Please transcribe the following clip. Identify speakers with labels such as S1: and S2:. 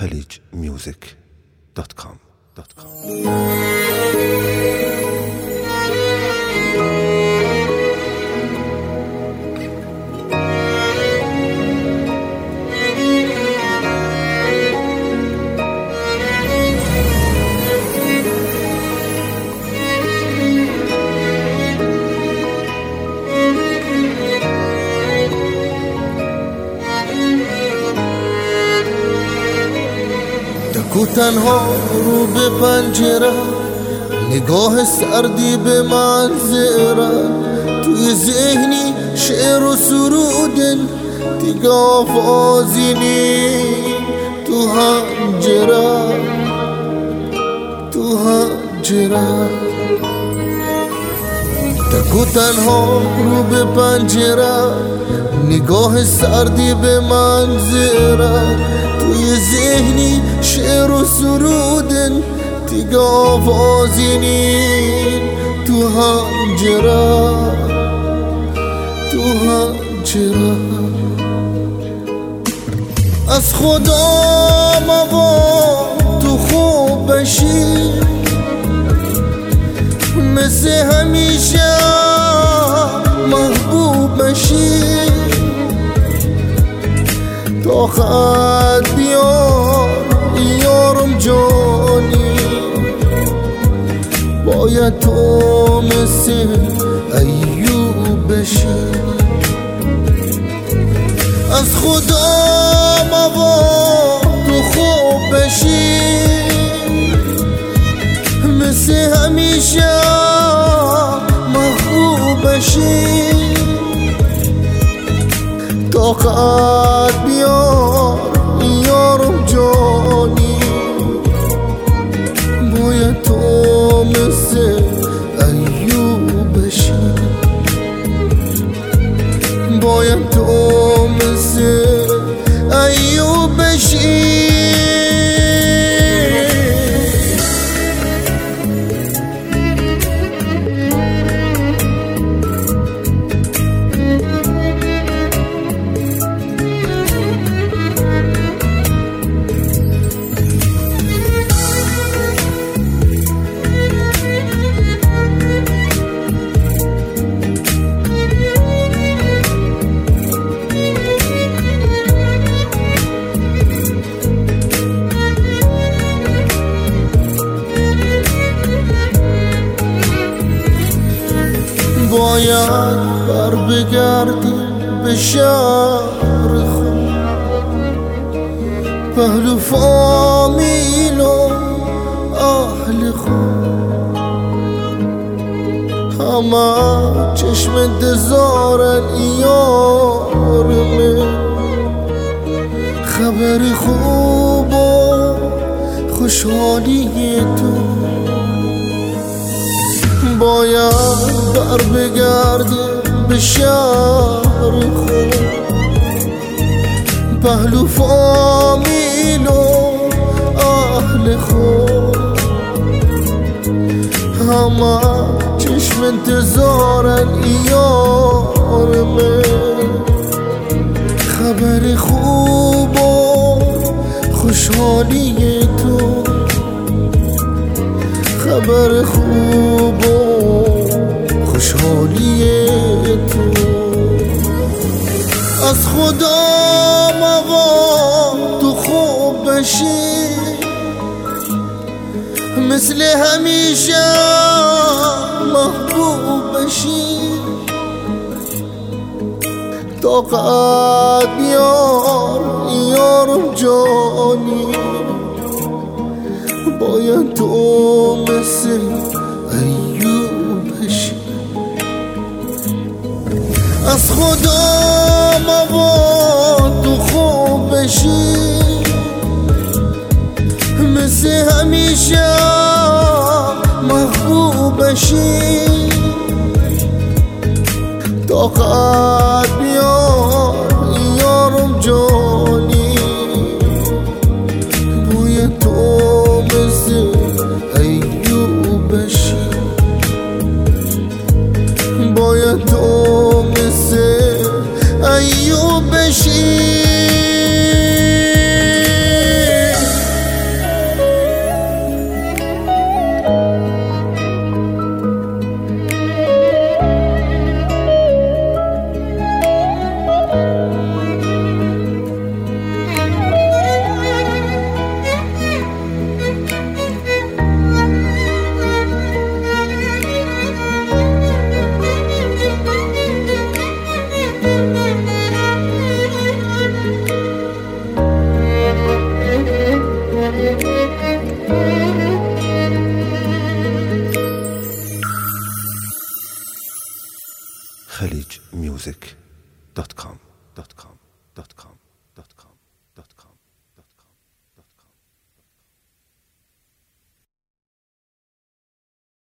S1: khalijmusic.com.
S2: کو تنها رو به پنجره، نگاه سردی به منظره، توی ذهنی شعر و سرودن دیگه آوازی نی، تو هنجره تکو تنها رو به پنجره، نگاه سردی به منظره، توی ذهنی شعر و سرودن دیگه آوازی نی، تو هنجره از خدا موا تو خوب بشی، مثل همیشه محبوب بشی، تا خط بیار یارم جانی، باید تو مثل ایوب بشی. از خدا موا تو خوب بشی، مثل همیشه محبوب بشی، طاقت بیار یارم جانی، باید تو مثل ایوب بشی، باید تو مثل ایوب بشی. باید بر بگردی به شهر خود، پهلو فامیل و اهل خود، همه چشم انتظارن یارمه، خبر خوب و خوشحالی تو. باید بر بگردی به شهر خود، پهلو فامیل و اهل خود، همه چشم انتظارن یارمه، خبر خوب و خوشحالی تو، خبر خوب و خوشحالی تو. از خدا موا تو خوب بشی، مثل همیشه محبوب بشی، طاقت بیار یارم جانی، باید تو مثل ایوب بشی. از خدا موا تو خوب بشی، مثل همیشه محبوب بشی، طاقت بیار یارم جانی، باید تو مثل ایوب بشی، باید تو مثل ایوب بشی.
S1: khalijmusic.com